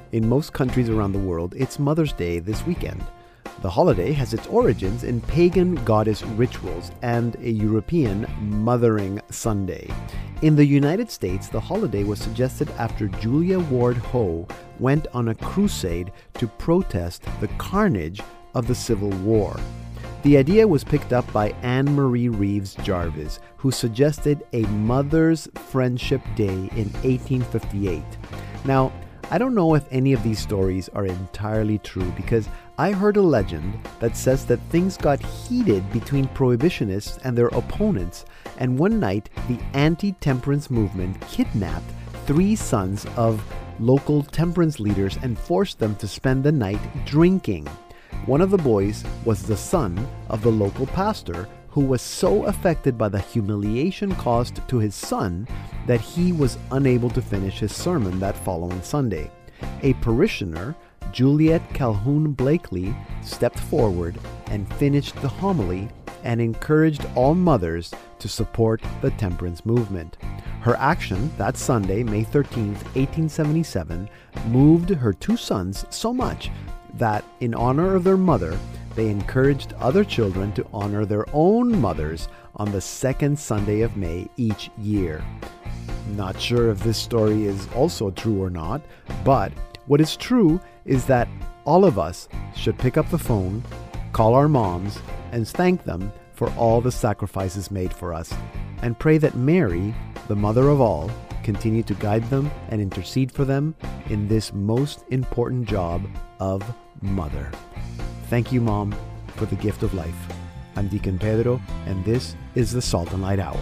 In most countries around the world, it's Mother's Day this weekend. The holiday has its origins in pagan goddess rituals and a European Mothering Sunday. In the United States, the holiday was suggested after Julia Ward Howe went on a crusade to protest the carnage of the Civil War. The idea was picked up by Anne Marie Reeves Jarvis, who suggested a Mother's Friendship Day in 1858. Now, I don't know if any of these stories are entirely true because I heard a legend that says that things got heated between prohibitionists and their opponents, and one night the anti-temperance movement kidnapped 3 sons of local temperance leaders and forced them to spend the night drinking. One of the boys was the son of the local pastor, who was so affected by the humiliation caused to his son that he was unable to finish his sermon that following Sunday. A parishioner, Juliet Calhoun Blakely, stepped forward and finished the homily and encouraged all mothers to support the temperance movement. Her action that Sunday, May 13, 1877, moved her 2 sons so much that in honor of their mother, they encouraged other children to honor their own mothers on the second Sunday of May each year. Not sure if this story is also true or not, but what is true is that all of us should pick up the phone, call our moms, and thank them for all the sacrifices made for us, and pray that Mary, the mother of all, continue to guide them and intercede for them in this most important job of mother. Thank you, Mom, for the gift of life. I'm Deacon Pedro, and this is the Salt and Light Hour.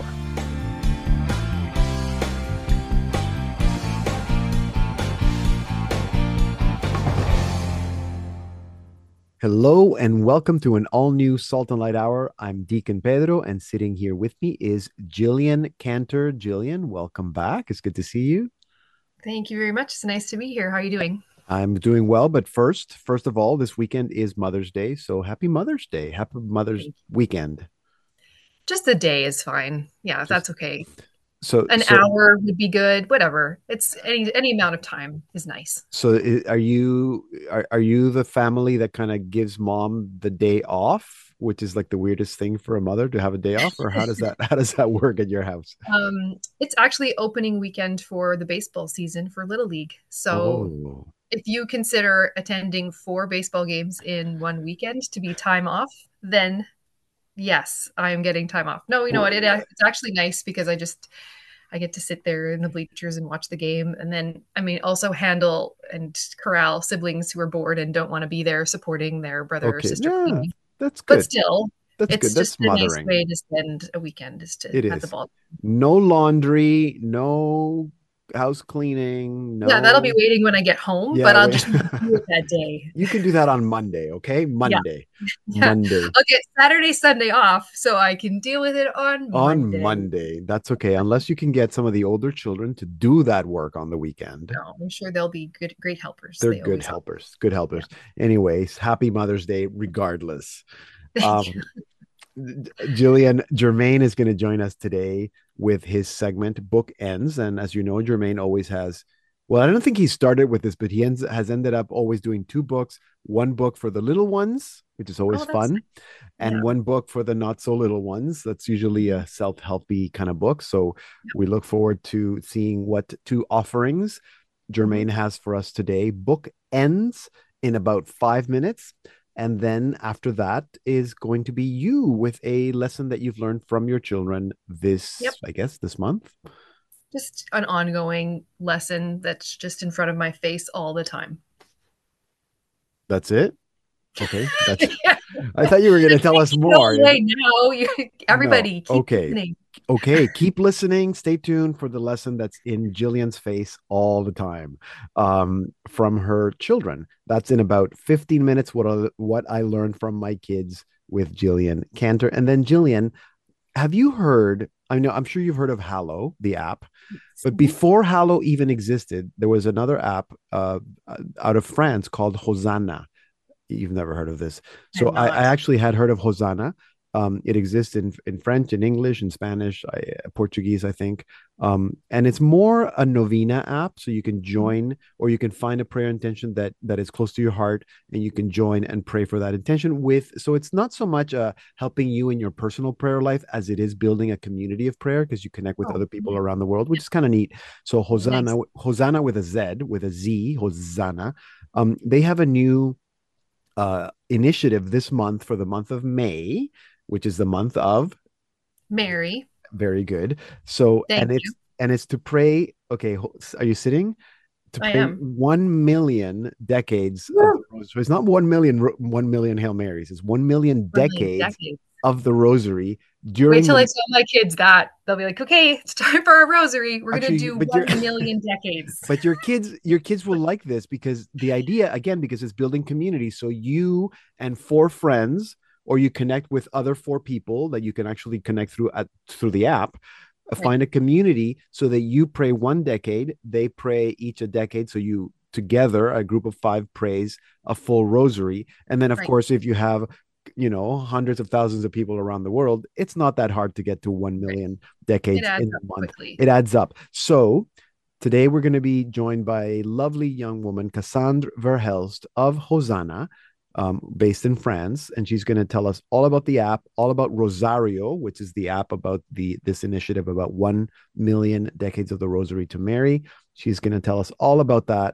Hello, and welcome to an all-new Salt and Light Hour. I'm Deacon Pedro, and sitting here with me is Jillian Cantor. Jillian, welcome back. It's good to see you. Thank you very much. It's nice to be here. How are you doing? I'm doing well, but first of all, this weekend is Mother's Day, so happy Mother's Day. Happy Mother's weekend. Just the day is fine. Yeah, Just that's okay. so An so hour would be good. Whatever. It's any amount of time is nice. are you the family that kind of gives mom the day off, which is like the weirdest thing for a mother to have a day off, or how does that work at your house? It's actually opening weekend for the baseball season for Little League. So Oh, if you consider attending 4 baseball games in one weekend to be time off, then yes, I am getting time off. No, you know what? well, It's actually nice because I get to sit there in the bleachers and watch the game. And then, I mean, also handle and corral siblings who are bored and don't want to be there supporting their brother or okay, sister yeah, playing. that's But good. still, That's good. it's just That's a nice mothering. way to spend a weekend is to It have the is. ball. No laundry, no house cleaning, Yeah, that'll be no. waiting when I get home, Yeah, but I'll wait. just do it that day. You can do that on Monday, okay? Yeah. Monday. Yeah. Monday. I'll get Saturday, Sunday off so I can deal with it on On Monday. Monday. That's okay. Unless you can get some of the older children to do that work on the weekend. No, I'm sure they'll be great helpers. They're They good always are. helpers. Good Yeah. helpers. Anyways, happy Mother's Day regardless. Thank you. Um, Jillian, Jermaine is going to join us today with his segment Book Ends. And as you know, Jermaine always has, well, I don't think he started with this, but has ended up always doing 2 books, one book for the little ones, which is always Oh, that's fun, and yeah. one book for the not so little ones. That's usually Mhm. a self-helpy kind of book. So Yep. we look forward to seeing what 2 offerings Jermaine Mhm. has for us today. Book ends in about 5 minutes. And then after that is going to be you with a lesson that you've learned from your children Yep. I guess, this month. Just an ongoing lesson that's just in front of my face all the time. That's it. Okay. That's, Yeah. I thought you were going to tell us No more. way now. No. Everybody keep Okay. listening. Okay. Keep listening. Stay tuned for the lesson that's in Jillian's face all the time from her children. That's in about 15 minutes. What I learned from my kids with Jillian Cantor. And then Jillian, have you heard? I know, I'm sure you've heard of Hallow, the app, but Mhm. before Hallow even existed, there was another app out of France called Hosanna. You've never heard of this. So I'm I not. actually had heard of Hosanna. It exists in French, in English, in Spanish, Portuguese, I think. And it's more a novena app, so you can join or you can find a prayer intention that is close to your heart, and you can join and pray for that intention with. So it's not so much helping you in your personal prayer life as it is building a community of prayer because you connect with Oh, other people yeah. around the world, which is kind of neat. So Nice. Hosanna with a Z, with a Z, Hosanna. They have a new initiative this month for the month of May, which is the month of Mary. very good. So, Thank you. and it's to pray. Okay, are you sitting? To I pray am. 1 million decades of the Woo! rosary. So it's not 1 million Hail Marys. It's 1 million 1 million decades decades. of the rosary Wait during till I the. tell my kids that. They'll be like, okay, it's time for our rosary. We're gonna Actually, do but 1 million decades. but your kids will like this because the idea again because it's building community. So you and four friends, or you connect with other four people that you can actually connect through the app. Right, Find a community so that you pray 1 decade, they pray each a decade. So you together, a group of five prays a full rosary. And then, of right. course, if you have, hundreds of thousands of people around the world, it's not that hard to get to 1 Right. million It decades adds in up a month. quickly. It adds up. So today we're going to be joined by a lovely young woman, Cassandre Verhelst of Hosanna, based in France, and she's going to tell us all about the app, all about Rosario, which is the app about this initiative about 1 million decades of the Rosary to Mary. She's going to tell us all about that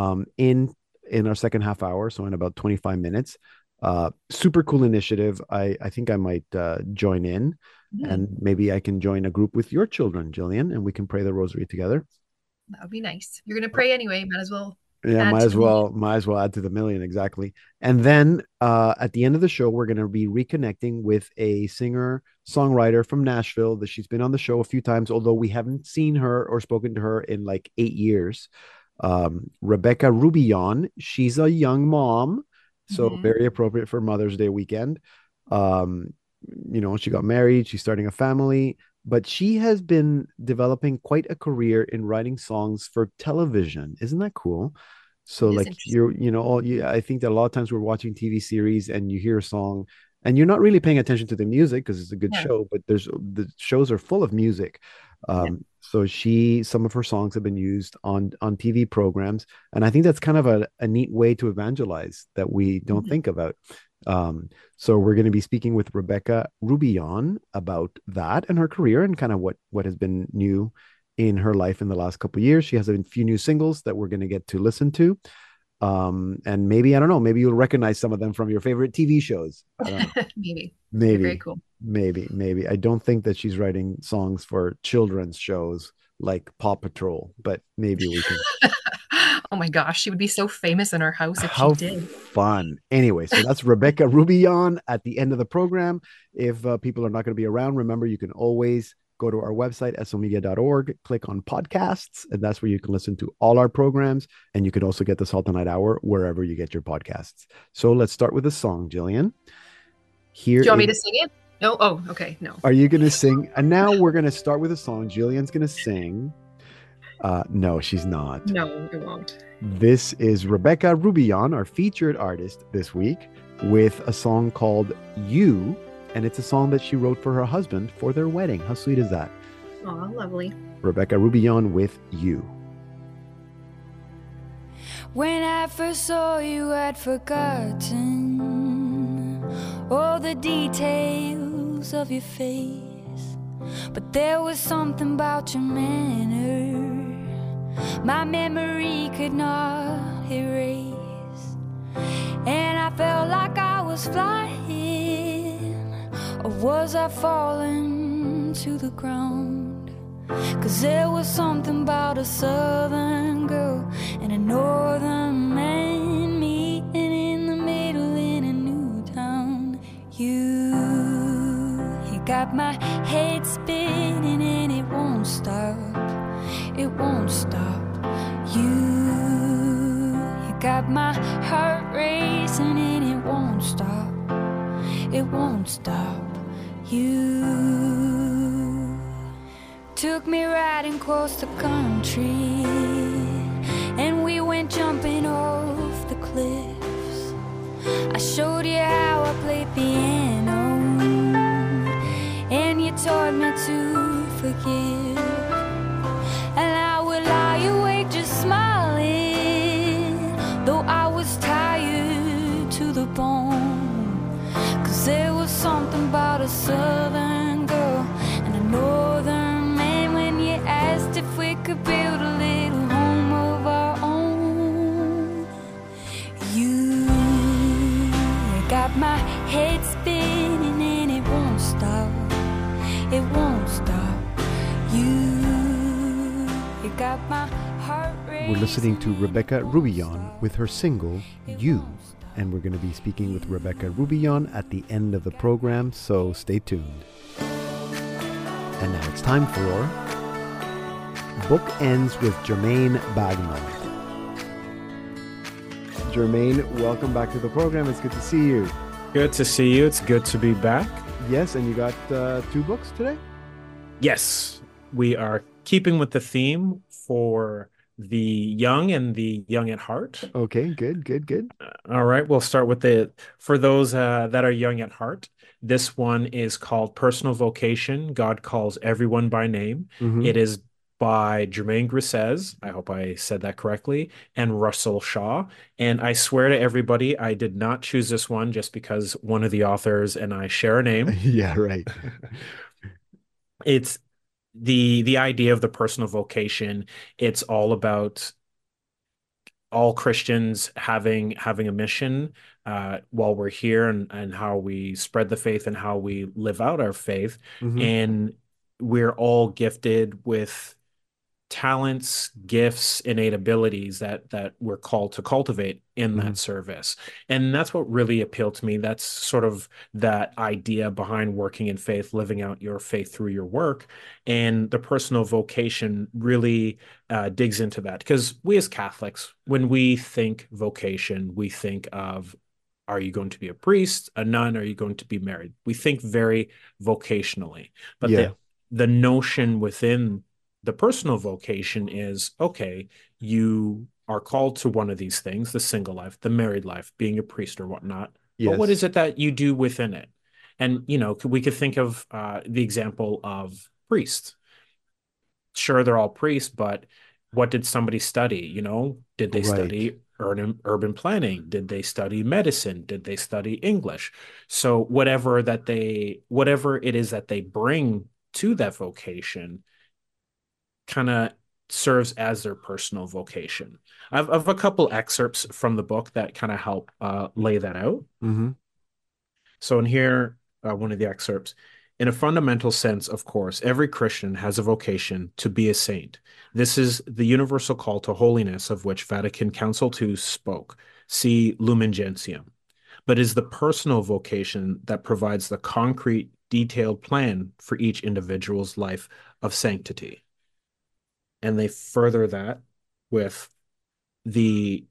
in our second half hour, so in about 25 minutes. Super cool initiative. I think I might join in, Hmm. and maybe I can join a group with your children, Jillian, and we can pray the Rosary together. That would be nice. You're gonna pray anyway. Might as well Yeah, add might to as the million. well might as well add to the million exactly. And then at the end of the show, we're going to be reconnecting with a singer songwriter from Nashville that she's been on the show a few times, although we haven't seen her or spoken to her in like 8 years. Rebecca Rubillon. She's a young mom, so Hmm. very appropriate for Mother's Day weekend. Um, she got married, she's starting a family, but she has been developing quite a career in writing songs for television. Isn't that cool? So It is like interesting. I think that a lot of times we're watching TV series and you hear a song and you're not really paying attention to the music because it's a good Yeah. show, but the shows are full of music. Yeah. So some of her songs have been used on TV programs, and I think that's kind of a neat way to evangelize that we don't Mhm. think about. So we're going to be speaking with Rebecca Rubillon about that and her career and kind of what has been new in her life in the last couple of years. She has a few new singles that we're going to get to listen to. And maybe, I don't know, maybe you'll recognize some of them from your favorite TV shows. I don't know. Maybe. It'd be very Maybe, cool. maybe. I don't think that she's writing songs for children's shows like Paw Patrol, but maybe we can. Oh my gosh, she would be so famous in our house if she How did. fun. Anyway, so that's Rebecca Rubillon at the end of the program. If people are not going to be around, remember you can always go to our website, somedia.org, click on podcasts, and that's where you can listen to all our programs. And you can also get the Salt and Light Hour wherever you get your podcasts. So let's start with a song, Jillian. Here Do you want me is, to sing it? No. Oh, okay. No. are you going to sing? And now we're going to start with a song. Jillian's going to sing. No, she's not. No, it won't. This is Rebecca Rubillon, our featured artist this week, with a song called You, and it's a song that she wrote for her husband for their wedding. How sweet is that? Oh, lovely. Rebecca Rubillon with You. When I first saw you, I'd forgotten all the details of your face, but there was something about your manner my memory could not erase, and I felt like I was flying, or was I falling to the ground? 'Cause there was something about a southern girl and a northern man meeting in the middle in a new town. You got my head spinning and it won't stop. It won't stop. You got my heart racing and it won't stop. It won't stop. You took me riding across the country, and we went jumping off the cliffs. I showed you how I play piano, something about a southern girl and a northern man when you asked if we could build a little home of our own. You got my head spinning and it won't stop. It won't stop. You got my heart racing. We're listening to Rebecca Rubillon with her single, You. And we're going to be speaking with Rebecca Rubillon at the end of the program, so stay tuned. And now it's time for Book Ends with Jermaine Bagnall. Jermaine, welcome back to the program. It's good to see you. Good to see you. It's good to be back. Yes, and you got 2 books today? Yes, we are keeping with the theme for the young and the young at heart. Okay, good. All right, we'll start with for those that are young at heart. This one is called Personal Vocation. God Calls Everyone by Name. Mm-hmm. It is by Germaine Grisez. I hope I said that correctly, and Russell Shaw. And I swear to everybody, I did not choose this one just because one of the authors and I share a name. Yeah, right. It's the idea of the personal vocation. It's all about all Christians having a mission while we're here, and how we spread the faith and how we live out our faith. Mm-hmm. And we're all gifted with talents, gifts, innate abilities that we're called to cultivate in Mm-hmm. that service. And that's what really appealed to me. That's sort of that idea behind working in faith, living out your faith through your work. And the personal vocation really digs into that, because we as Catholics, when we think vocation, we think of, are you going to be a priest, a nun? Are you going to be married? We think very vocationally. But Yeah. the notion within the personal vocation is, okay, you are called to one of these things, the single life, the married life, being a priest or whatnot. Yes. But what is it that you do within it? And, we could think of the example of priests. Sure, they're all priests, but what did somebody study? Did they Right. study urban planning? Did they study medicine? Did they study English? So whatever it is that they bring to that vocation kind of serves as their personal vocation. I've a couple excerpts from the book that kind of help lay that out. Mm-hmm. So in here, one of the excerpts, in a fundamental sense, of course, every Christian has a vocation to be a saint. This is the universal call to holiness of which Vatican Council II spoke. See Lumen Gentium. But it is the personal vocation that provides the concrete, detailed plan for each individual's life of sanctity. And they further that with this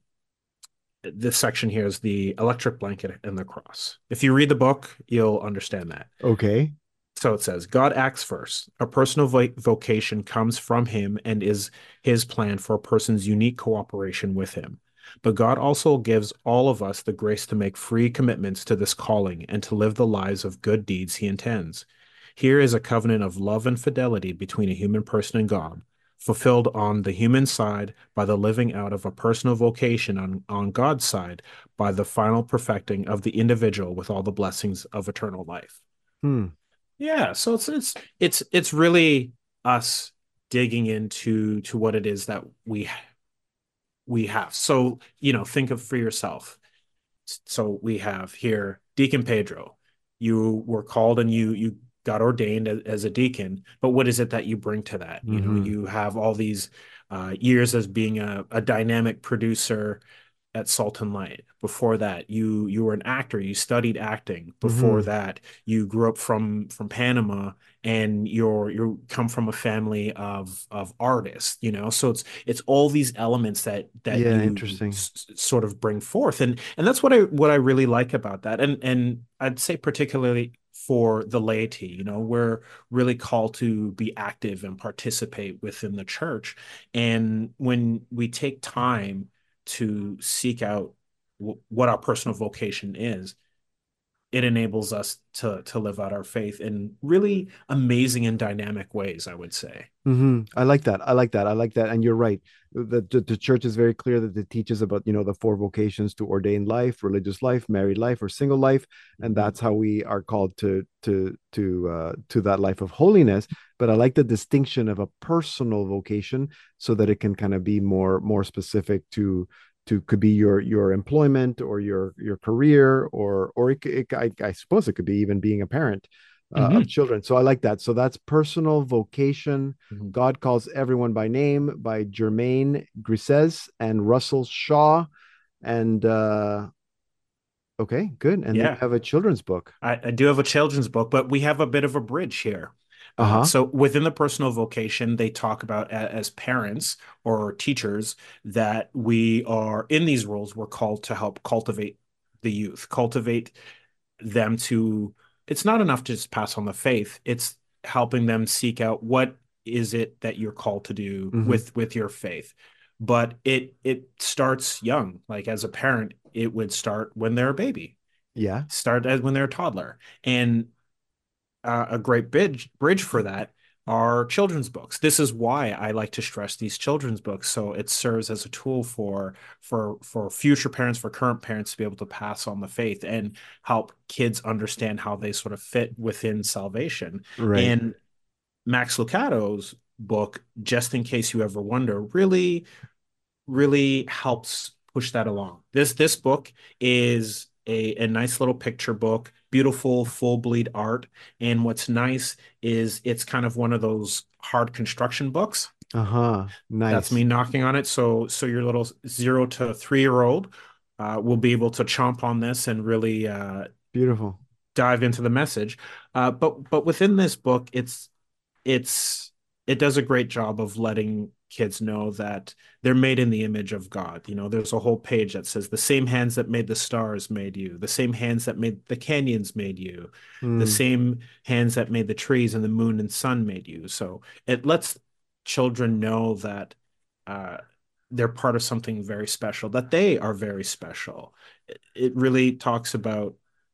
section here is the electric blanket and the cross. If you read the book, you'll understand that. Okay. So it says, God acts first. A personal vocation comes from him and is his plan for a person's unique cooperation with him. But God also gives all of us the grace to make free commitments to this calling and to live the lives of good deeds he intends. Here is a covenant of love and fidelity between a human person and God, fulfilled on the human side by the living out of a personal vocation on God's side by the final perfecting of the individual with all the blessings of eternal life. Yeah, so it's really us digging into what it is that we have. So, think of for yourself. So we have here Deacon Pedro. You were called and you got ordained as a deacon, but what is it that you bring to that? Mm-hmm. You have all these years as being a dynamic producer at Salt and Light. Before that, you were an actor. You studied acting. Before that, you grew up from Panama, and you come from a family of artists. So it's all these elements that Yeah, you interesting. sort of bring forth, and that's what I really like about that, and I'd say particularly for the laity, we're really called to be active and participate within the church, and when we take time to seek out what our personal vocation is, it enables us to live out our faith in really amazing and dynamic ways, I would say. I like that. I like that. I like that. And you're right. The church is very clear that it teaches about, the four vocations to ordained life, religious life, married life, or single life, and Mhm. that's how we are called to that life of holiness. But I like the distinction of a personal vocation so that it can kind of be more specific to could be your employment or your career or I suppose it could be even being a parent of Mhm. children. So I like that. So that's personal vocation. Mhm. God Calls Everyone by Name by Germaine Grisez and Russell Shaw. And okay, good. And then you Yeah. have a children's book. I do have a children's book, but we have a bit of a bridge here. Uh-huh. So within the personal vocation, they talk about as parents or teachers that we are in these roles, we're called to help cultivate the youth, cultivate them to, it's not enough to just pass on the faith. It's helping them seek out what is it that you're called to do Hmm. with your faith. But it starts young. Like as a parent, it would start when they're a baby, Yeah. start as when they're a toddler. And a great bridge for that are children's books. This is why I like to stress these children's books. So it serves as a tool for future parents, for current parents to be able to pass on the faith and help kids understand how they sort of fit within salvation. Right. And Max Lucado's book, Just in Case You Ever Wonder, really helps push that along. This book is a nice little picture book, beautiful full bleed art. And what's nice is it's kind of one of those hard construction books. Uh-huh. That's me Nice. knocking on it. So your little 0 to 3 year old will be able to chomp on this and really Beautiful. dive into the message. But within this book, it's it does a great job of letting kids know that they're made in the image of God. You know, there's a whole page that says the same hands that made the stars made you, the same hands that made the canyons made you, the Mm, same hands that made the trees and the moon and sun made you. So it lets children know that uh, they're part of something very special, that they are very special. It really talks about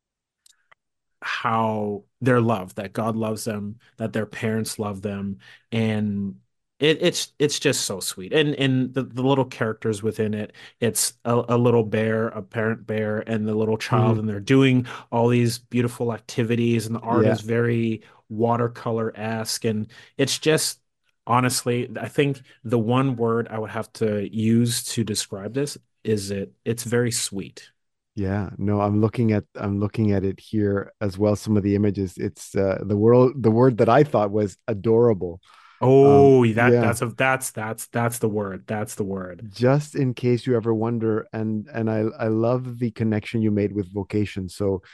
how they're loved, that God loves them, that their parents love them, and it's just so sweet. And the little characters within it, it's a little bear, a parent bear, and the little child, mhm. and they're doing all these beautiful activities, and the art Yeah. is very watercolor-esque, and it's just honestly, I think the one word I would have to use to describe this is it's very sweet. Yeah, no, I'm looking at it here as well. Some of the images, it's the word that I thought was adorable. Oh, Yeah, that's the word. That's the word. just in case you ever wonder, and I love the connection you made with vocation.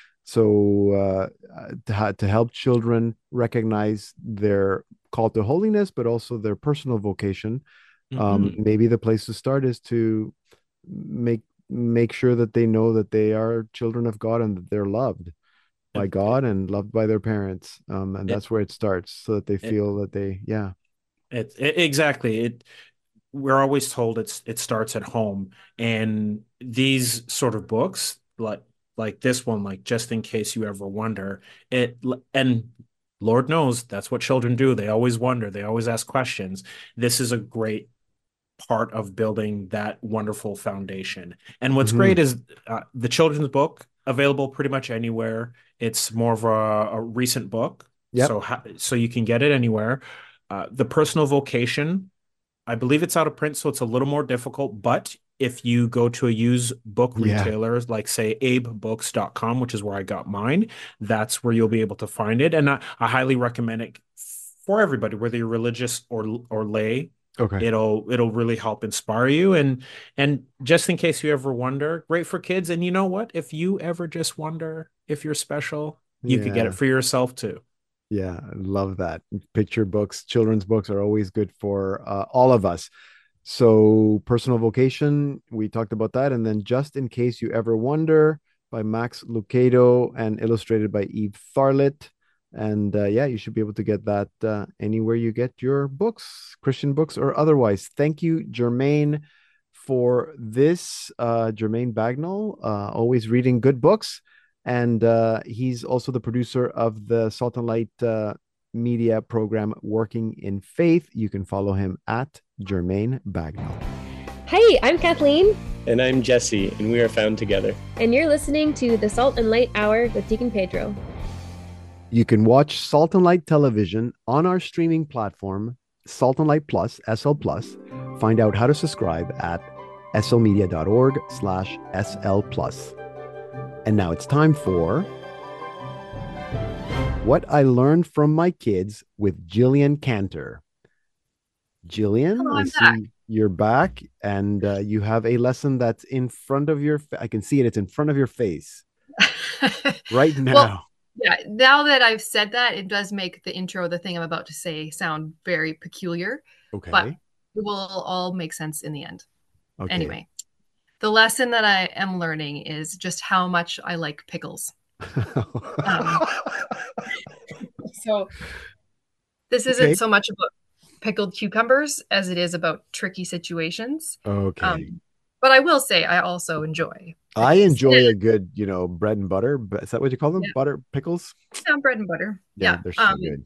To help children recognize their call to holiness, but also their personal vocation. Hmm. Maybe the place to start is to make make sure that they know that they are children of God and that they're loved by It, God and loved by their parents. And it, that's where it starts, so that they it, feel that yeah. exactly. We're always told it starts at home, and these sort of books, like this one, like Just in Case You Ever Wonder, it and Lord knows that's what children do. They always wonder. They always ask questions. This is a great part of building that wonderful foundation. And what's great Hmm. is the children's book available pretty much anywhere. It's more of a recent book, Yep. so you can get it anywhere. The personal vocation, I believe it's out of print, so it's a little more difficult. But if you go to a used book Yeah. retailer, like say abebooks.com, which is where I got mine, that's where you'll be able to find it. And I highly recommend it for everybody, whether you're religious or lay. Okay. It'll really help inspire you. And just in case you ever wonder, great for kids. And you know what? If you ever just wonder if you're special, you could get it Yeah. for yourself too. Yeah. I love that. Picture books, children's books are always good for all of us. So, personal vocation, we talked about that. And then, Just in Case You Ever Wonder by Max Lucado and illustrated by Eve Tharlet. And yeah, you should be able to get that anywhere you get your books, Christian books or otherwise. Thank you, Jermaine, for this. Jermaine Bagnall, always reading good books. And he's also the producer of the Salt and Light media program Working in Faith. You can follow him at Jermaine Bagnall. Hey, I'm Kathleen. And I'm Jesse, and we are found together. And you're listening to the Salt and Light Hour with Deacon Pedro. You can watch Salt and Light television on our streaming platform, Salt and Light Plus, SL Plus. Find out how to subscribe at slmedia.org/SL Plus. And now it's time for What I Learned from My Kids with Jillian Cantor. Jillian, Hello, I I'm see back. you're back, and you have a lesson that's in front of your I can see it. It's in front of your face right now. Well, yeah, now that I've said that, it does make the intro, the thing I'm about to say, sound very peculiar, Okay. but it will all make sense in the end. Okay. Anyway, the lesson that I am learning is just how much I like pickles. So this isn't Okay. so much about pickled cucumbers as it is about tricky situations. Okay. But I will say I also enjoy I pickles. enjoy a good, bread and butter. Is that what you call them? Yeah. Butter pickles? Bread and butter. Yeah, they're so good.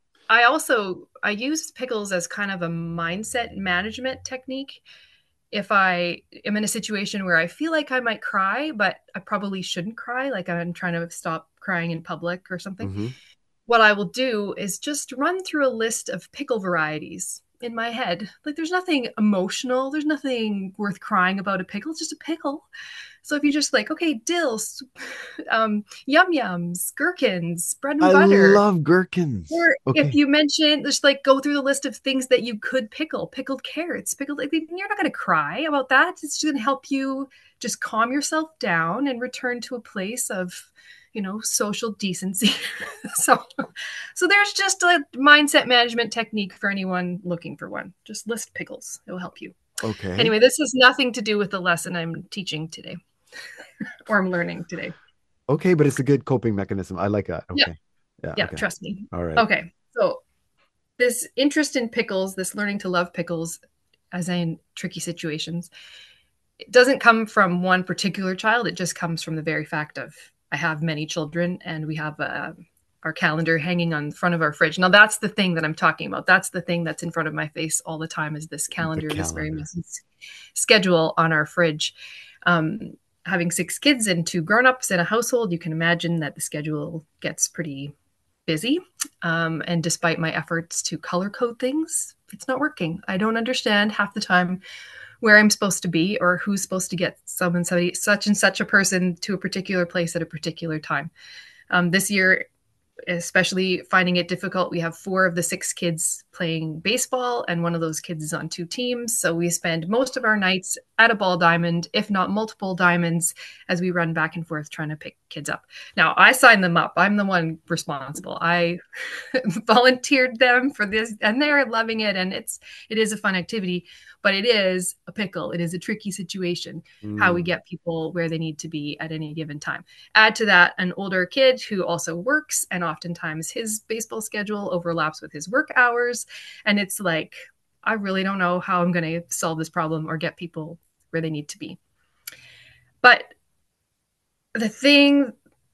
I use pickles as kind of a mindset management technique. If I am in a situation where I feel like I might cry, but I probably shouldn't cry, like I'm trying to stop crying in public or something, Mhm. what I will do is just run through a list of pickle varieties in my head. Like there's nothing emotional, there's nothing worth crying about a pickle, it's just a pickle. So if you just like, okay, dill, yum yums, gherkins, bread and I butter. love gherkins. Or Okay. if you mention, just like go through the list of things that you could pickle, pickled carrots, like you're not going to cry about that. It's just going to help you just calm yourself down and return to a place of, social decency. So there's just a mindset management technique for anyone looking for one. Just list pickles. It will help you. Okay. Anyway, this has nothing to do with the lesson I'm teaching today or I'm learning today. Okay, but it's a good coping mechanism. I like that. Yeah. Okay. Yeah, okay. trust me. All right. Okay, so this interest in pickles, this learning to love pickles as in tricky situations, it doesn't come from one particular child. It just comes from the very fact of I have many children and we have our calendar hanging on the front of our fridge. Now that's the thing that I'm talking about. That's the thing that's in front of my face all the time is this calendar, this very messy schedule on our fridge. Having 6 kids and 2 grown-ups in a household, you can imagine that the schedule gets pretty busy. And despite my efforts to color code things, it's not working. I don't understand half the time where I'm supposed to be or who's supposed to get somebody, such and such a person to a particular place at a particular time. This year, especially finding it difficult, we have 4 of the 6 kids playing baseball and one of those kids is on 2 teams. So we spend most of our nights at a ball diamond, if not multiple diamonds, as we run back and forth trying to pick kids up. Now I sign them up. I'm the one responsible. I volunteered them for this and they're loving it. And it is a fun activity, but it is a pickle. It is a tricky situation, how we get people where they need to be at any given time. Add to that an older kid who also works and oftentimes his baseball schedule overlaps with his work hours. And it's like, I really don't know how I'm going to solve this problem or get people where they need to be. But the thing,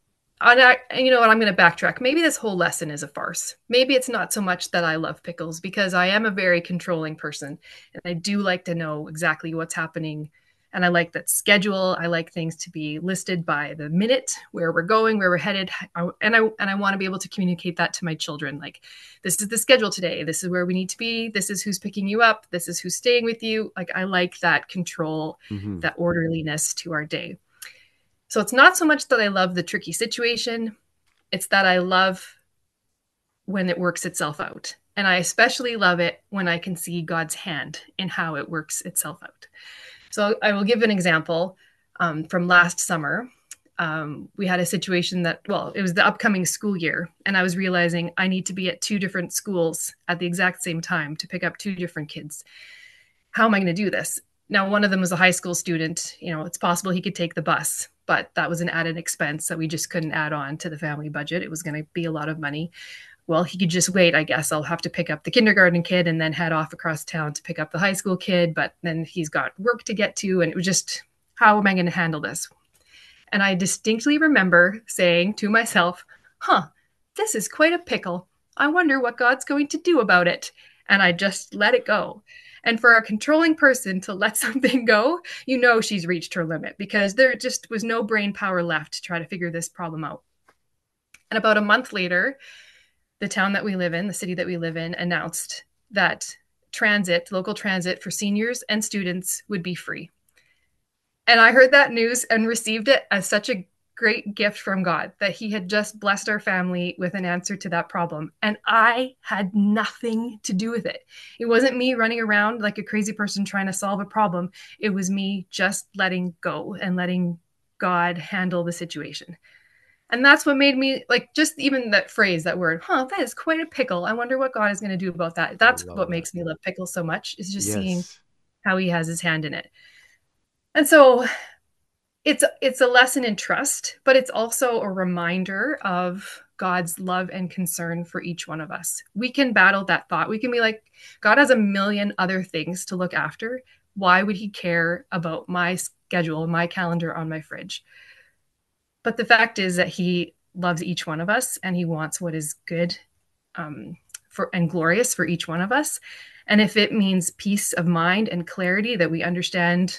you know what, I'm going to backtrack. Maybe this whole lesson is a farce. Maybe it's not so much that I love pickles because I am a very controlling person and I do like to know exactly what's happening. And I like that schedule. I like things to be listed by the minute, where we're going, where we're headed. And I want to be able to communicate that to my children. Like, this is the schedule today. This is where we need to be. This is who's picking you up. This is who's staying with you. Like, I like that control, that orderliness to our day. So it's not so much that I love the tricky situation. It's that I love when it works itself out. And I especially love it when I can see God's hand in how it works itself out. So I will give an example from last summer. We had a situation that, it was the upcoming school year. And I was realizing I need to be at 2 different schools at the exact same time to pick up 2 different kids. How am I going to do this? Now, one of them was a high school student. You know, it's possible he could take the bus, but that was an added expense that we just couldn't add on to the family budget. It was going to be a lot of money. Well, he could just wait. I guess I'll have to pick up the kindergarten kid and then head off across town to pick up the high school kid. But then he's got work to get to. And it was just, how am I going to handle this? And I distinctly remember saying to myself, this is quite a pickle. I wonder what God's going to do about it. And I just let it go. And for a controlling person to let something go, she's reached her limit, because there just was no brain power left to try to figure this problem out. And about a month later, the town that we live in, the city that we live in, announced that local transit for seniors and students would be free. And I heard that news and received it as such a great gift from God, that he had just blessed our family with an answer to that problem. And I had nothing to do with it. It wasn't me running around like a crazy person trying to solve a problem. It was me just letting go and letting God handle the situation. And that's what made me like, just even that phrase, that word, that is quite a pickle. I wonder what God is going to do about that. That's what makes me love pickles so much, is just seeing how he has his hand in it. And so it's a lesson in trust, but it's also a reminder of God's love and concern for each one of us. We can battle that thought. We can be like, God has a million other things to look after. Why would he care about my schedule, my calendar on my fridge? But the fact is that he loves each one of us, and he wants what is good and glorious for each one of us. And if it means peace of mind and clarity, that we understand,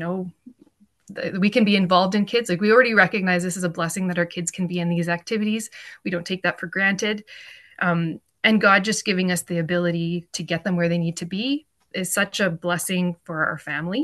we can be involved in kids. Like, we already recognize this is a blessing that our kids can be in these activities. We don't take that for granted. And God just giving us the ability to get them where they need to be is such a blessing for our family,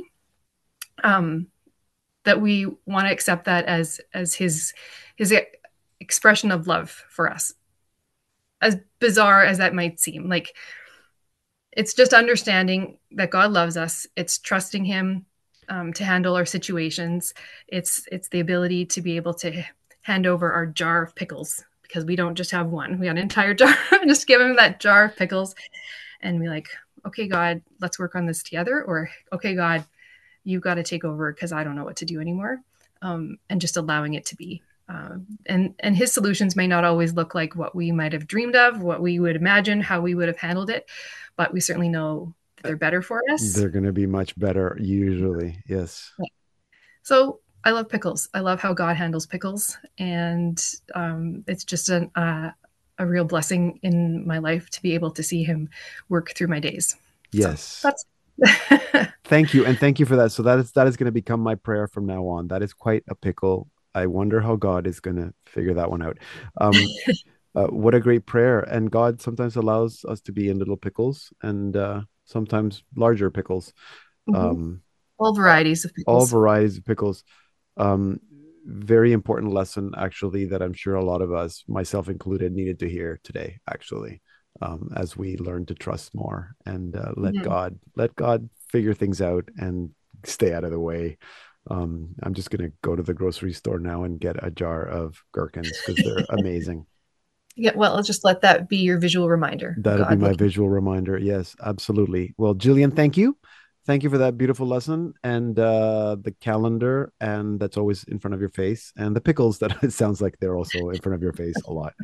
that we want to accept that as his expression of love for us. As bizarre as that might seem, like, it's just understanding that God loves us. It's trusting him to handle our situations. It's the ability to be able to hand over our jar of pickles, because we don't just have one. We have an entire jar. Just give him that jar of pickles and be like, okay, God, let's work on this together. Or, okay, God, you've got to take over because I don't know what to do anymore. And just allowing it to be. And his solutions may not always look like what we might have dreamed of, what we would imagine, how we would have handled it, but we certainly know that they're better for us. They're going to be much better, usually. Yes. So I love pickles. I love how God handles pickles. And it's just a real blessing in my life to be able to see him work through my days. Yes. So that's Thank you. And thank you for that. So that is going to become my prayer from now on. That is quite a pickle. I wonder how God is going to figure that one out. What a great prayer. And God sometimes allows us to be in little pickles, and sometimes larger pickles. All varieties of pickles. All varieties of pickles. Very important lesson, actually, that I'm sure a lot of us, myself included, needed to hear today, actually, as we learn to trust more and let God figure things out and stay out of the way. I'm just going to go to the grocery store now and get a jar of gherkins, because they're amazing. Yeah, well, I'll just let that be your visual reminder. That'll be my visual reminder. Yes, absolutely. Well, Jillian, thank you. Thank you for that beautiful lesson, and the calendar, and that's always in front of your face, and the pickles that it sounds like they're also in front of your face a lot.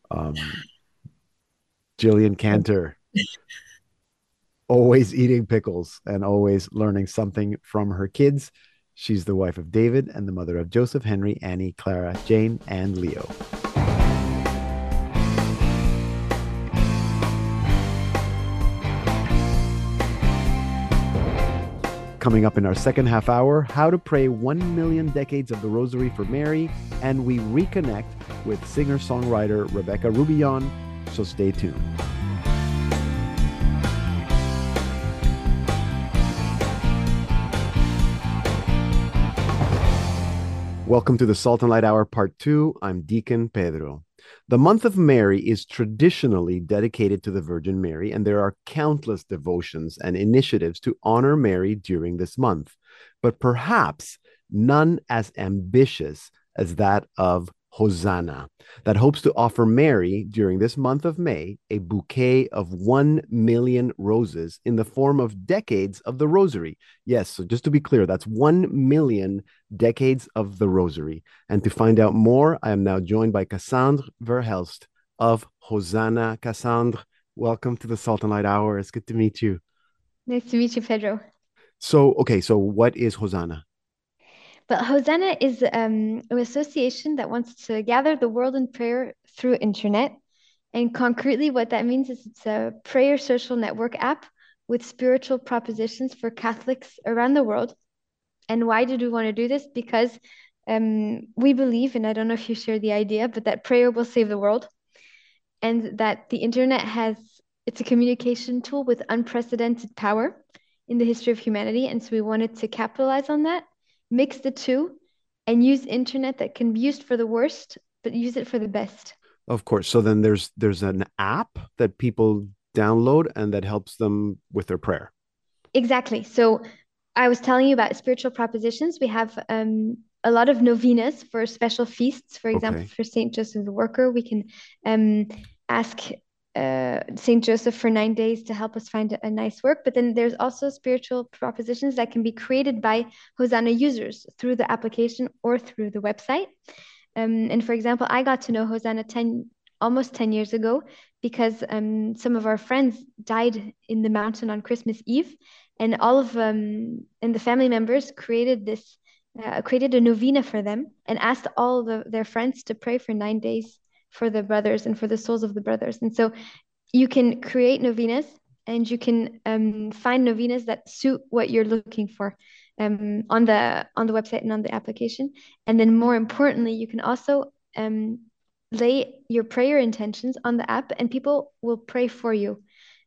Jillian Cantor, always eating pickles and always learning something from her kids. She's the wife of David and the mother of Joseph, Henry, Annie, Clara, Jane, and Leo. Coming up in our second half hour, how to pray 1 million decades of the Rosary for Mary, and we reconnect with singer-songwriter Rebecca Rubillon, so stay tuned. Welcome to the Salt and Light Hour Part 2. I'm Deacon Pedro. The month of Mary is traditionally dedicated to the Virgin Mary, and there are countless devotions and initiatives to honor Mary during this month, but perhaps none as ambitious as that of Hosanna, that hopes to offer Mary during this month of May a bouquet of 1 million roses in the form of decades of the Rosary. Yes, so just to be clear, that's 1 million decades of the Rosary. And to find out more, I am now joined by Cassandre Verhelst of Hosanna. Cassandre, welcome to the Salt and Light Hour. It's good to meet you. Nice to meet you, Pedro. So what is Hosanna? But Hosanna is an association that wants to gather the world in prayer through internet. And concretely, what that means is it's a prayer social network app with spiritual propositions for Catholics around the world. And why did we want to do this? Because we believe, and I don't know if you share the idea, but that prayer will save the world, and that the internet it's a communication tool with unprecedented power in the history of humanity. And so we wanted to capitalize on that, mix the two, and use internet that can be used for the worst, but use it for the best. Of course. So then there's an app that people download and that helps them with their prayer. Exactly. So I was telling you about spiritual propositions. We have a lot of novenas for special feasts. For example, Okay. for Saint Joseph the Worker, we can ask Saint Joseph for 9 days to help us find a nice work. But then there's also spiritual propositions that can be created by Hosanna users through the application or through the website. And for example, I got to know Hosanna almost 10 years ago because some of our friends died in the mountain on Christmas Eve, and all of and the family members created a novena for them and asked all their friends to pray for 9 days for the brothers and for the souls of the brothers. And so you can create novenas, and you can find novenas that suit what you're looking for on the website and on the application. And then more importantly, you can also lay your prayer intentions on the app, and people will pray for you.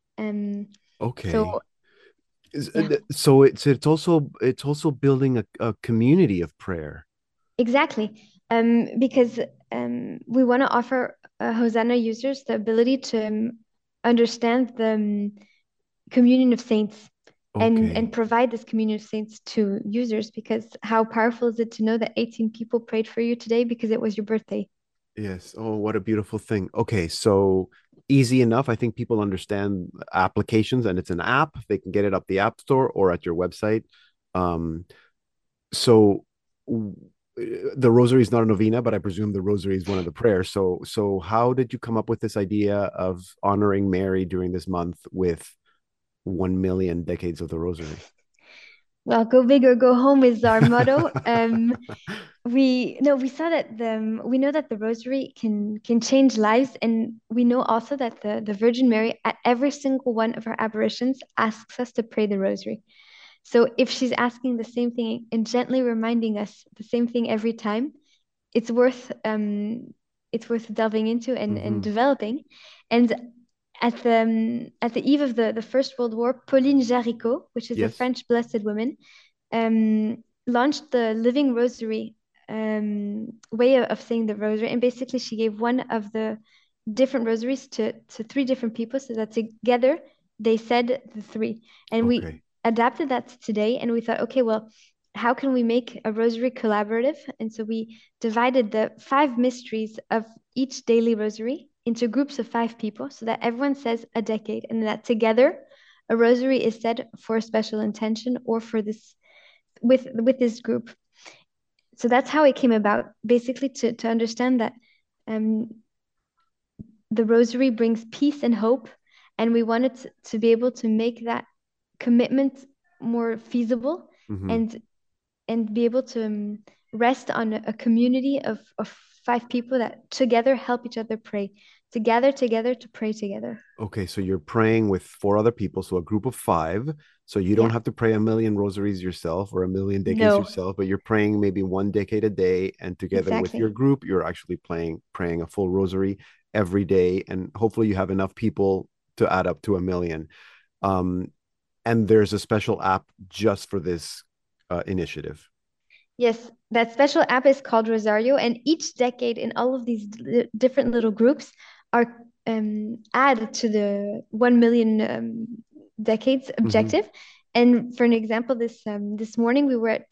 Okay. So yeah, So it's also building a community of prayer. exactly. Because we want to offer Hosanna users the ability to understand the communion of saints Okay. and provide this communion of saints to users, because how powerful is it to know that 18 people prayed for you today because it was your birthday? Yes. Oh, what a beautiful thing. Okay, so easy enough. I think people understand applications, and it's an app. They can get it up the App Store or at your website. Um, so w- the rosary is not a novena, but I presume the rosary is one of the prayers. So how did you come up with this idea of honoring Mary during this month with 1 million decades of the rosary? Well, go big or go home is our motto. We saw that we know that the rosary can change lives, and we know also that the Virgin Mary at every single one of her apparitions asks us to pray the rosary. So if she's asking the same thing and gently reminding us the same thing every time, it's worth delving into and Hmm. developing. And at the eve of the First World War, Pauline Jaricot, which is a Yes. French blessed woman, launched the Living Rosary way of saying the rosary. And basically, she gave one of the different rosaries to three different people, so that together they said the three. And we Okay. adapted that to today, and we thought, okay, well, how can we make a rosary collaborative? And so we divided the 5 mysteries of each daily rosary into groups of 5 people, so that everyone says a decade, and that together a rosary is said for a special intention or for this with this group. So that's how it came about, basically to understand that um, the rosary brings peace and hope, and we wanted to be able to make that commitment more feasible, Hmm. and be able to rest on a community of 5 people that together help each other pray, to gather together to pray together. Okay, so you're praying with four other people, so a group of five. So you don't Yeah. have to pray 1 million rosaries yourself or 1 million decades No, yourself, but you're praying maybe one decade a day, and together with your exactly. group, you're actually praying a full rosary every day, and hopefully you have enough people to add up to 1 million. Um, and there's a special app just for this initiative. Yes, that special app is called Rosario, and each decade in all of these different little groups are added to the 1 million decades Hmm. objective. And for an example, this morning we were at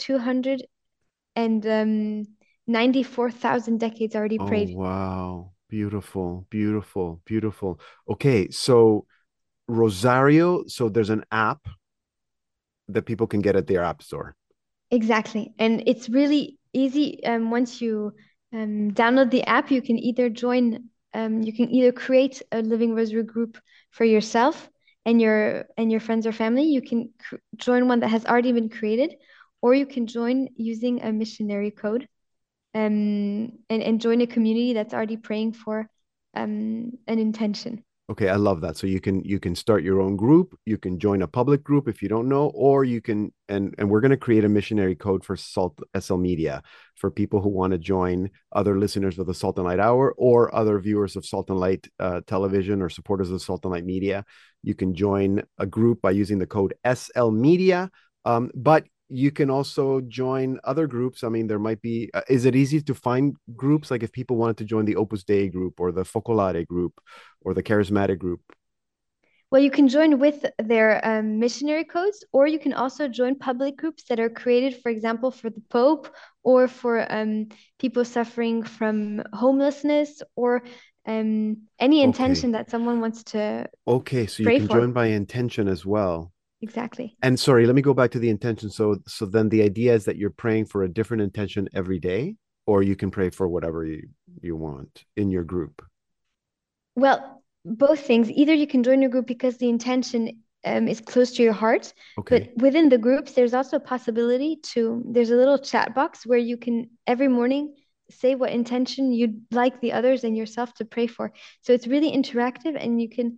294,000 decades already Oh, prayed. wow. Beautiful, beautiful, beautiful. Okay, so Rosario, so there's an app that people can get at their app store. Exactly. And it's really easy. Once you download the app, you can either create a Living Rosary group for yourself and your friends or family. You can join one that has already been created, or you can join using a missionary code, and join a community that's already praying for an intention. Okay, I love that. So you can start your own group, you can join a public group if you don't know, or you can and we're going to create a missionary code for Salt SL Media for people who want to join other listeners of the Salt and Light Hour or other viewers of Salt and Light television or supporters of Salt and Light Media. You can join a group by using the code SL Media. But you can also join other groups. I mean, there might be, is it easy to find groups? Like if people wanted to join the Opus Dei group or the Focolare group or the Charismatic group? Well, you can join with their missionary codes, or you can also join public groups that are created, for example, for the Pope or for people suffering from homelessness or any intention that someone wants to Okay, so you pray can for. join by intention as well. Exactly. And sorry, let me go back to the intention. So then the idea is that you're praying for a different intention every day, or you can pray for whatever you want in your group. Well, both things. Either you can join your group because the intention is close to your heart, Okay. but within the groups, there's also a possibility there's a little chat box where you can every morning say what intention you'd like the others and yourself to pray for. So it's really interactive, and you can,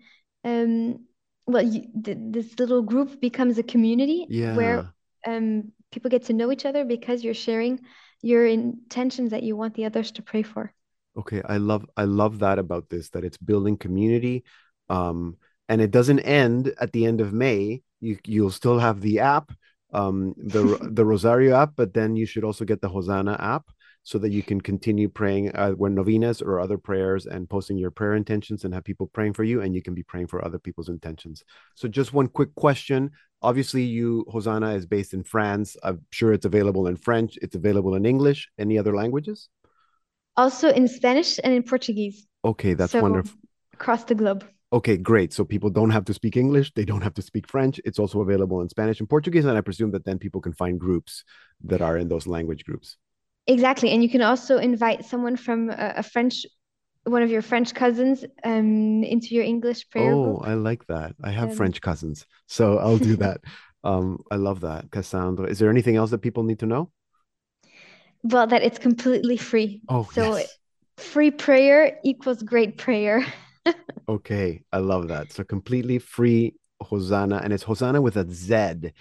this little group becomes a community where people get to know each other because you're sharing your intentions that you want the others to pray for. Okay, I love that about this, that it's building community. And it doesn't end at the end of May. You'll still have the app, the Rosario app, but then you should also get the Hosanna app so that you can continue praying when novenas or other prayers and posting your prayer intentions and have people praying for you, and you can be praying for other people's intentions. So just one quick question. Obviously, Hosanna is based in France. I'm sure it's available in French. It's available in English. Any other languages? Also in Spanish and in Portuguese. Okay, that's so wonderful. Across the globe. Okay, great. So people don't have to speak English. They don't have to speak French. It's also available in Spanish and Portuguese. And I presume that then people can find groups that are in those language groups. Exactly. And you can also invite someone from one of your French cousins into your English prayer group. Oh, I like that. I have French cousins, so I'll do that. I love that. Cassandra, is there anything else that people need to know? Well, that it's completely free. Oh, so yes. Free prayer equals great prayer. Okay, I love that. So completely free Hosanna, and it's Hosanna with a Z,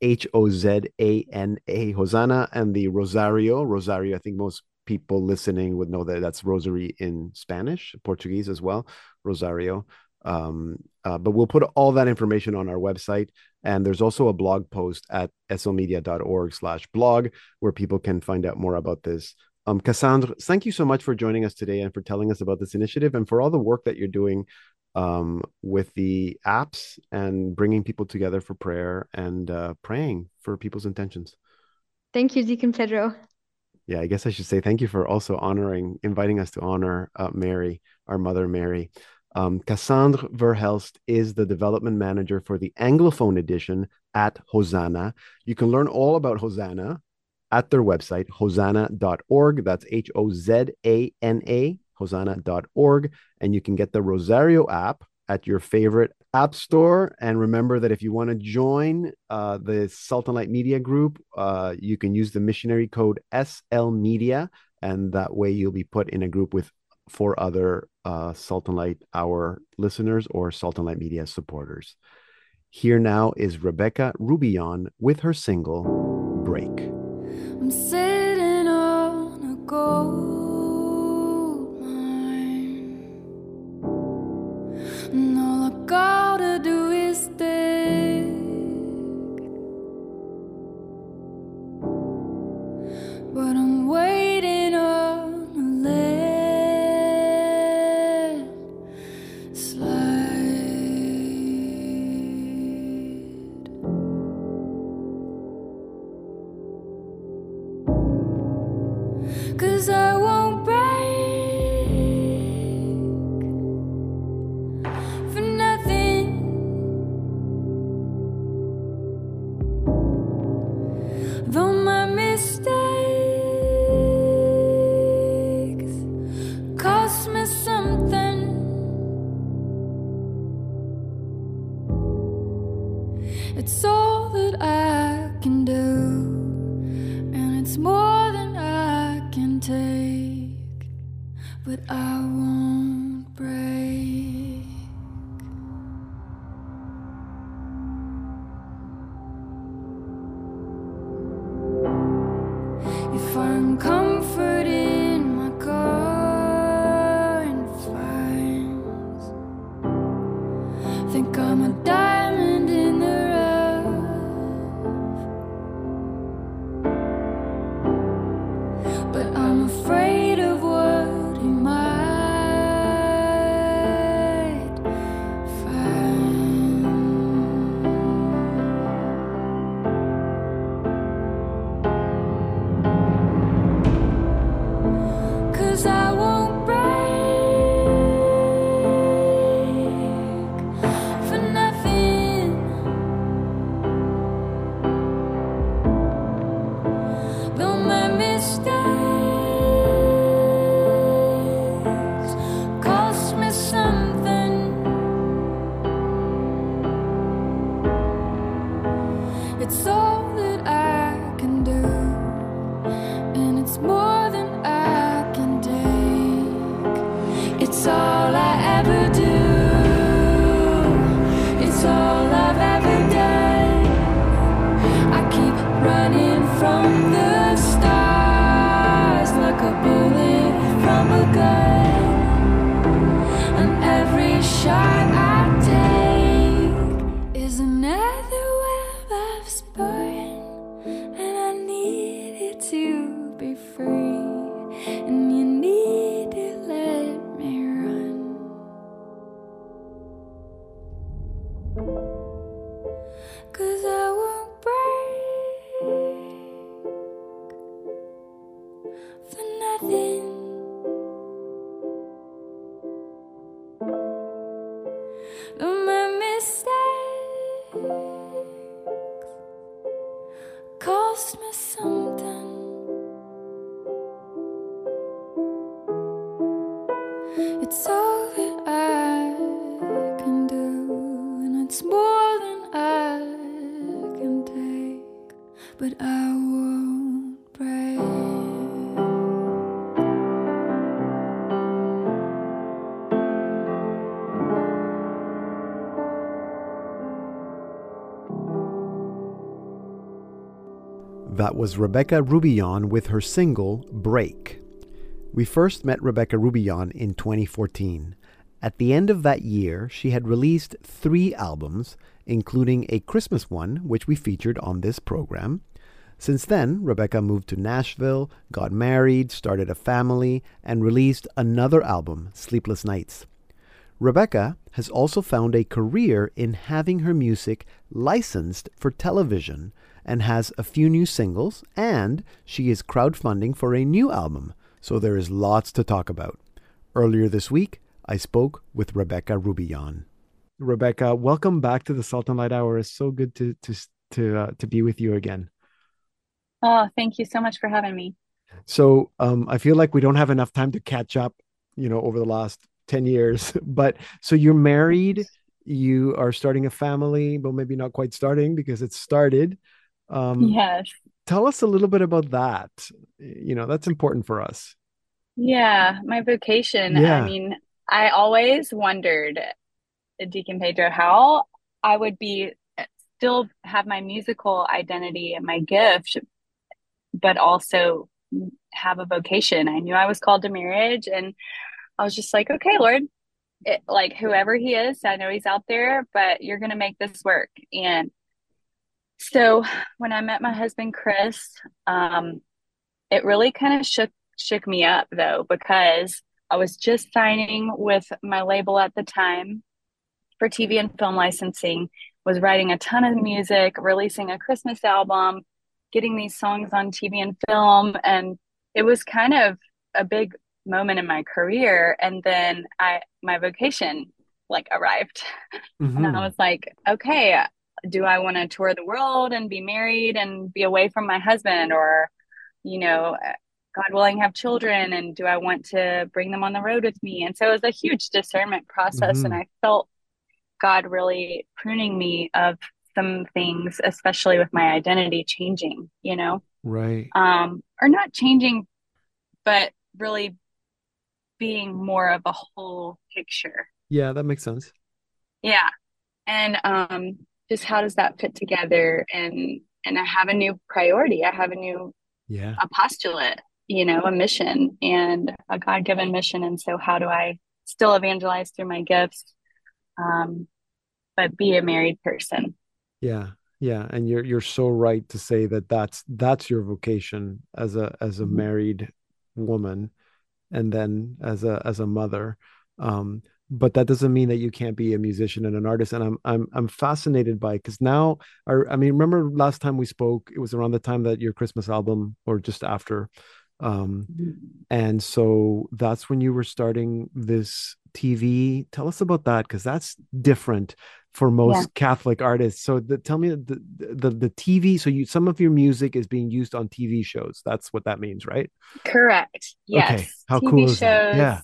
Hozana, Hosanna, and the Rosario. I think most people listening would know that that's rosary in Spanish, Portuguese as well, Rosario. But we'll put all that information on our website. And there's also a blog post at slmedia.org/blog where people can find out more about this. Cassandra, thank you so much for joining us today and for telling us about this initiative and for all the work that you're doing with the apps and bringing people together for prayer and praying for people's intentions. Thank you, Deacon Pedro. Yeah, I guess I should say thank you for also inviting us to honor Mary, our Mother Mary. Cassandra Verhelst is the development manager for the Anglophone edition at Hosanna. You can learn all about Hosanna at their website, hosanna.org. That's Hozana, hosanna.org. And you can get the Rosario app at your favorite app store. And remember that if you want to join the Salt and Light Media group, you can use the missionary code SL Media. And that way you'll be put in a group with 4 other Salt and Light Hour listeners or Salt and Light Media supporters. Here now is Rebecca Rubillon with her single, Break. I'm sitting on a gold mine, and all I gotta do is dig, but I'm waiting on a landslide. 'Cause I won't break for nothing. Though my mistakes cost me something, it's all that I can do but I won't break. You find comfort in my current fires. Think I'm a diamond in the rough, but I'm afraid of what you might find. 'Cause I won't break for nothing. Though my mistakes cost me something, it's all that I can do, and it's more than I can take. It's all I ever do. It's all I've ever done. I keep running from the stars like a bullet from a gun, and every shot I take is another web I've spun, and I need it to be free, and you need to let me run. 'Cause I won't break for nothing. Though my mistakes cost me something, it's all that I can do, and it's more than I can take, but I won't break. That was Rebecca Rubillon with her single, Break. We first met Rebecca Rubillon in 2014. At the end of that year, she had released 3 albums, including a Christmas one, which we featured on this program. Since then, Rebecca moved to Nashville, got married, started a family, and released another album, Sleepless Nights. Rebecca has also found a career in having her music licensed for television and has a few new singles, and she is crowdfunding for a new album, so there is lots to talk about. Earlier this week, I spoke with Rebecca Rubillon. Rebecca, welcome back to the Salt and Light Hour. It's so good to be with you again. Oh, thank you so much for having me. So I feel like we don't have enough time to catch up, over the last 10 years. But so you're married, you are starting a family, but maybe not quite starting because it's started. Yes. Tell us a little bit about that. That's important for us. Yeah, my vocation. Yeah. I mean, I always wondered, Deacon Pedro, how I would still have my musical identity and my gift, but also have a vocation. I knew I was called to marriage, and I was just like, okay, Lord, like whoever he is, I know he's out there, but you're going to make this work. And so when I met my husband, Chris, it really kind of shook me up though, because I was just signing with my label at the time for TV and film licensing, was writing a ton of music, releasing a Christmas album, getting these songs on TV and film. And it was kind of a big moment in my career. And then my vocation arrived. Mm-hmm. And I was like, okay, do I want to tour the world and be married and be away from my husband, or, God willing, have children? And do I want to bring them on the road with me? And so it was a huge discernment process. Mm-hmm. And I felt God really pruning me of some things, especially with my identity changing, Right. or not changing, but really being more of a whole picture. Yeah, that makes sense. Yeah. And just how does that fit together? And I have a new priority. I have Yeah. a postulate, a mission and a God-given mission. And so how do I still evangelize through my gifts, but be a married person? Yeah. Yeah. And you're so right to say that that's your vocation as a married woman, and then as a mother. But that doesn't mean that you can't be a musician and an artist. And I'm fascinated by, because now I mean, remember last time we spoke, it was around the time that your Christmas album, or just after. And so that's when you were starting this TV. Tell us about that, because that's different for most Catholic artists. So tell me the TV. So some of your music is being used on TV shows. That's what that means, right? Correct. Yes. Okay. How TV cool is shows that? Yeah.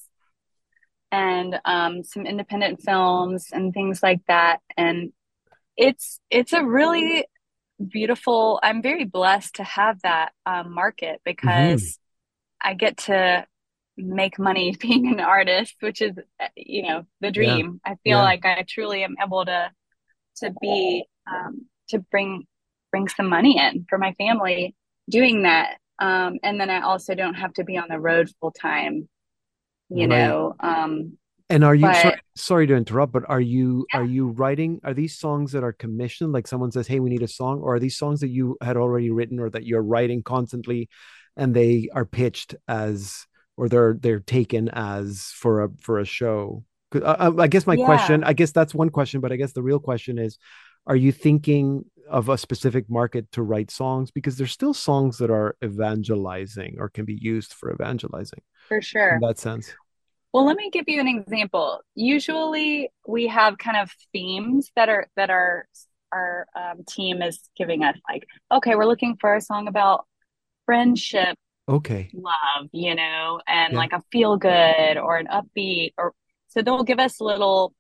and some independent films and things like that. And it's a really beautiful, I'm very blessed to have that market, because I get to make money being an artist, which is, the dream. I feel like I truly am able to be, to bring some money in for my family doing that. And then I also don't have to be on the road full time, Right. And are you, but sorry to interrupt, but are you writing, are these songs that are commissioned, like someone says, hey, we need a song, or are these songs that you had already written or that you're writing constantly, and they are pitched as, or they're taken as for a show? I guess my question, I guess that's one question, but I guess the real question is, are you thinking of a specific market to write songs? Because there's still songs that are evangelizing or can be used for evangelizing for in sure. that sense. Well, let me give you an example. Usually we have kind of themes that our team is giving us, like, okay, we're looking for a song about friendship, Okay. love, and Yeah. like a feel good or an upbeat, or so they'll give us little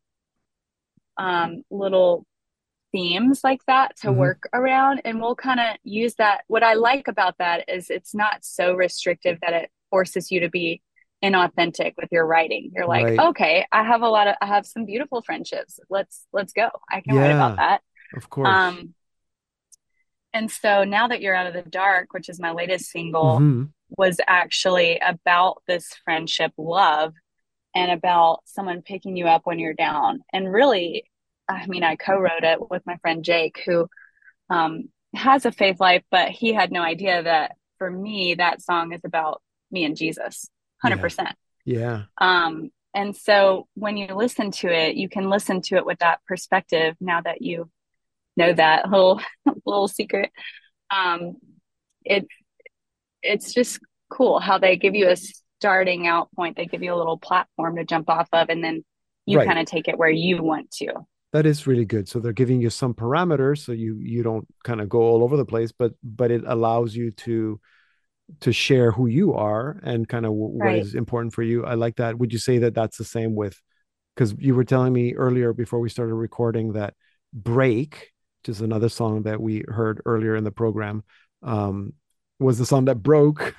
themes like that to work around, and we'll kind of use that. What I like about that is it's not so restrictive that it forces you to be inauthentic with your writing. You're like, Right. okay, I have some beautiful friendships. Let's go. I can write about Yeah, that. of course. Um, and so Now That You're Out of the Dark, which is my latest single, Hmm. was actually about this friendship love and about someone picking you up when you're down. And really, I mean, I co-wrote it with my friend Jake, who has a faith life, but he had no idea that for me, that song is about me and Jesus, Yeah. 100%. Yeah. And so when you listen to it, you can listen to it with that perspective. Now that you know that little secret, um, it it's just cool how they give you a starting out point. They give you a little platform to jump off of, and then you Right. kind of take it where you want to. That is really good. So they're giving you some parameters so you don't kind of go all over the place, but it allows you to share who you are and kind of what Right. is important for you. I like that. Would you say that that's the same with, because you were telling me earlier before we started recording that Break, which is another song that we heard earlier in the program, um, was the song that broke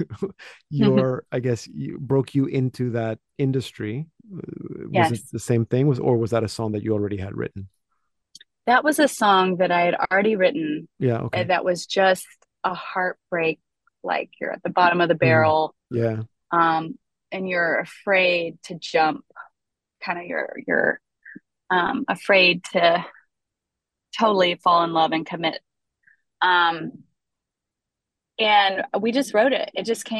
I guess broke you into that industry. Was it Yes. the same thing? Or was that a song that you already had written? That was a song that I had already written, Yeah. Okay. that was just a heartbreak, like you're at the bottom of the Mhm. barrel, Yeah. and you're afraid to jump, kind of you're afraid to totally fall in love and commit. Um, and we just wrote it. It just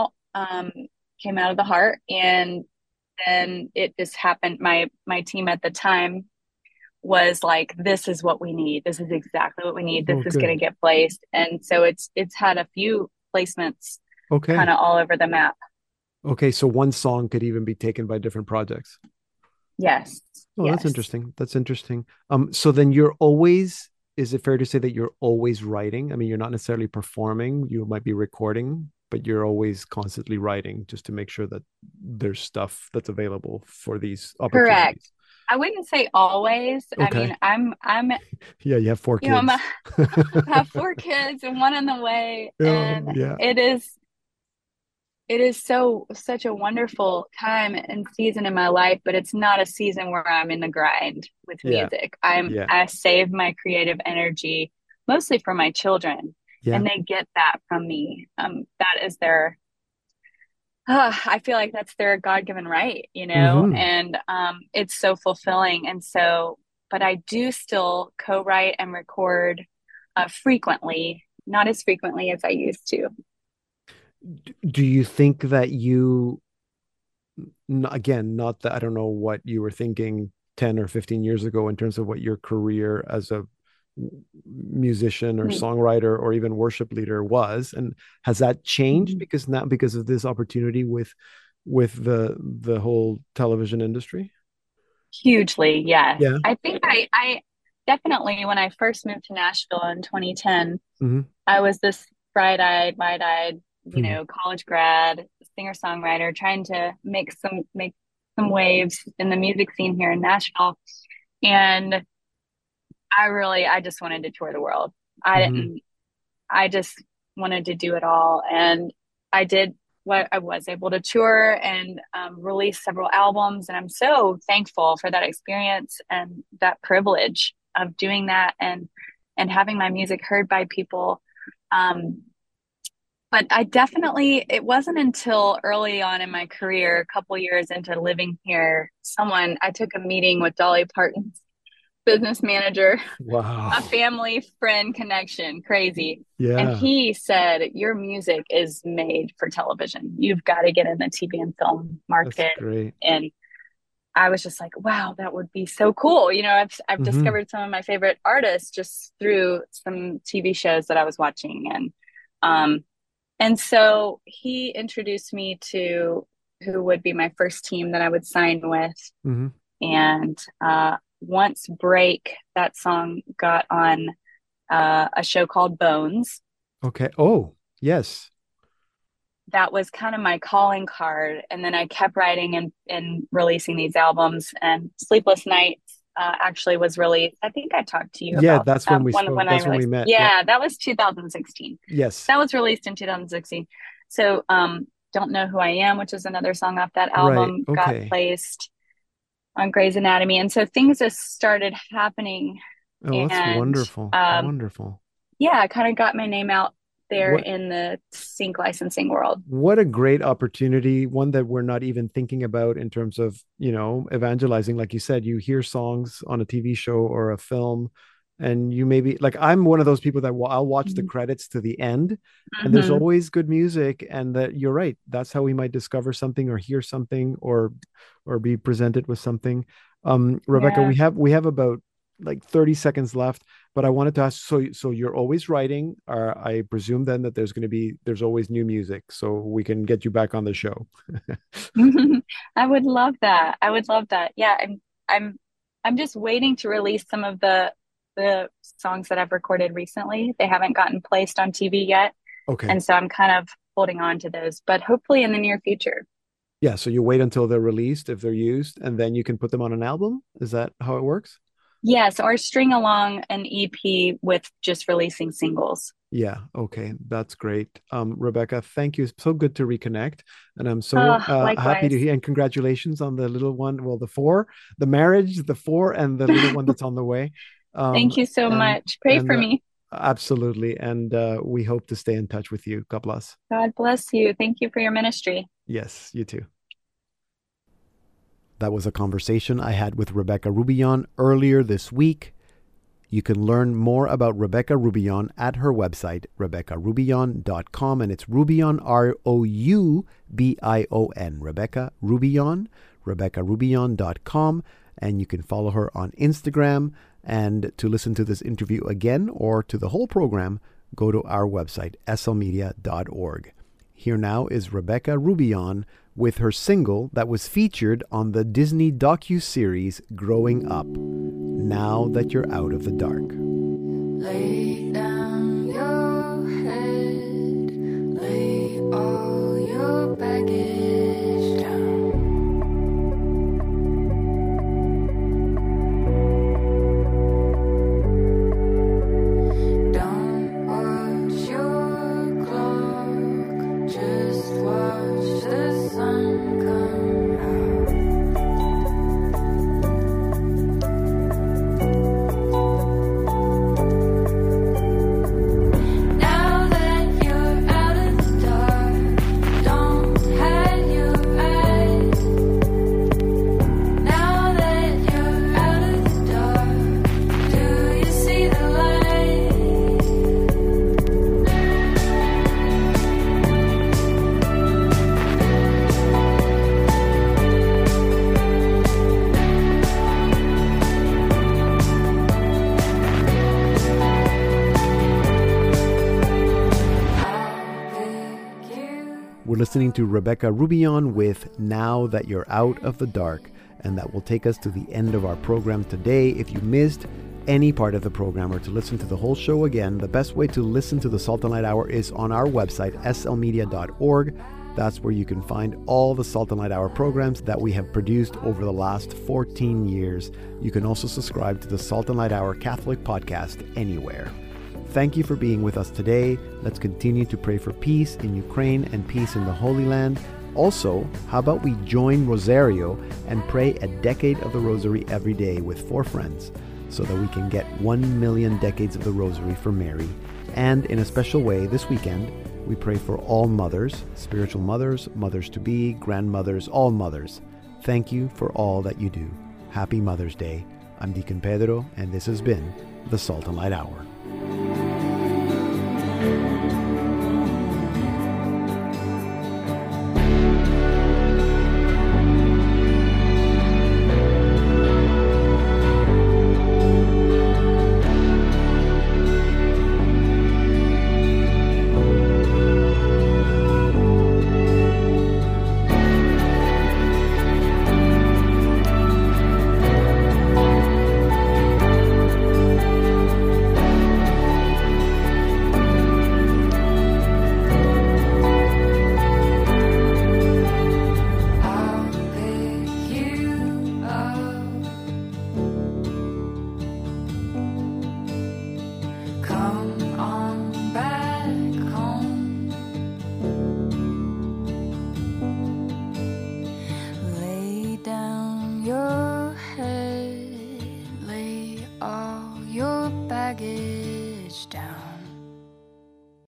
came out of the heart, and then it just happened. My team at the time was like, this is what we need. This is exactly what we need. This Oh, is going to good. get placed. And so it's had a few placements kind Okay. of all over the map. Okay. So one song could even be taken by different projects. Yes. Oh, that's Yes. interesting. That's interesting. So then is it fair to say that you're always writing? I mean, you're not necessarily performing, you might be recording, but you're always constantly writing just to make sure that there's stuff that's available for these Correct. opportunities. I wouldn't say always. I Okay. mean, I'm Yeah, you have four I'm kids. I have four kids and one on the way, Oh, and yeah. it is it is such a wonderful time and season in my life, but it's not a season where I'm in the grind with Yeah. music. Yeah. I save my creative energy mostly for my children, Yeah. and they get that from me. That is their I feel like that's their God-given right, Hmm. and it's so fulfilling. And so, but I do still co-write and record frequently, not as frequently as I used to. Do you think that you, again, not that I don't know what you were thinking 10 or 15 years ago in terms of what your career as a musician or Mm. songwriter or even worship leader was, and has that changed Mhm. because now because of this opportunity with the whole television industry? Hugely, yes. Yeah. I think I definitely, when I first moved to Nashville in 2010, Hmm. I was this bright-eyed, wide-eyed, Hmm. college grad, singer-songwriter trying to make some waves in the music scene here in Nashville. And I just wanted to tour the world. I Hmm. didn't, I just wanted to do it all. And I did what I was able to tour and release several albums. And I'm so thankful for that experience and that privilege of doing that and having my music heard by people. Um, but it wasn't until early on in my career, a couple years into living here, I took a meeting with Dolly Parton's business manager, a Wow. family friend connection, crazy. And Yeah, he said, your music is made for television. You've got to get in the TV and film that's market. great. And I was just like, wow, that would be so cool. I've Hmm. discovered some of my favorite artists just through some TV shows that I was watching. Um, and so he introduced me to who would be my first team that I would sign with. Hmm. And once Break, that song got on a show called Bones. Okay. Oh, yes. That was kind of my calling card. And then I kept writing and releasing these albums. And Sleepless Nights actually was released. I think I talked to you Yeah, about that's when we spoke. when I That's when we released. met. Yeah. Yeah, that was 2016. Yes. That was released in 2016. So Don't Know Who I Am, which is another song off that Right. album, got Okay. placed on Grey's Anatomy. And so things just started happening. Oh, that's And wonderful. Wonderful. yeah, I kind of got my name out there What in the sync licensing world. what a great opportunity, one that we're not even thinking about in terms of, evangelizing. Like you said, you hear songs on a TV show or a film, and you maybe like I'm one of those people that I'll watch the credits to the end, and there's Mm-hmm. always good music, and that you're right. That's how we might discover something or hear something or be presented with something. Rebecca, Yeah. we have about like 30 seconds left, but I wanted to ask, so you're always writing, or I presume then that there's always new music, so we can get you back on the show. I would love that. I would love that. Yeah, I'm I'm just waiting to release some of the songs that I've recorded recently. They haven't gotten placed on TV yet, Okay. and so I'm kind of holding on to those, but hopefully in the near future. Yeah, so you wait until they're released if they're used, and then you can put them on an album. Is that how it works? Yes, or string along an EP with just releasing singles. Yeah, okay, that's great. Rebecca, thank you. It's so good to reconnect, and I'm so Oh, happy to likewise. hear. And congratulations on the little one. Well, the marriage, the four, and the little one that's on the way. Thank you so And much. Pray and for me. absolutely, and we hope to stay in touch with you. God bless. God bless you. Thank you for your ministry. Yes, you too. That was a conversation I had with Rebecca Rubillon earlier this week. You can learn more about Rebecca Rubillon at her website, RebeccaRubillon.com, and it's Rubillon, Roubion, Rebecca Rubillon, RebeccaRubillon.com, and you can follow her on Instagram. And to listen to this interview again or to the whole program, go to our website, slmedia.org. Here now is Rebecca Rubillon with her single that was featured on the Disney docu-series Growing Up, Now That You're Out of the Dark. Lay down your head, lay all your baggage down. Don't watch your clock, just watch We're listening to Rebecca Rubillon with Now That You're Out of the Dark, and that will take us to the end of our program today. If you missed any part of the program or to listen to the whole show again, the best way to listen to the Salt and Light Hour is on our website, slmedia.org. That's where you can find all the Salt and Light Hour programs that we have produced over the last 14 years. You can also subscribe to the Salt and Light Hour Catholic podcast anywhere. Thank you for being with us today. Let's continue to pray for peace in Ukraine and peace in the Holy Land. Also, how about we join Rosario and pray a decade of the Rosary every day with 4 friends, so that we can get 1 million decades of the Rosary for Mary. And in a special way this weekend, we pray for all mothers, spiritual mothers, mothers-to-be, grandmothers, all mothers. Thank you for all that you do. Happy Mother's Day. I'm Deacon Pedro, and this has been the Salt and Light Hour.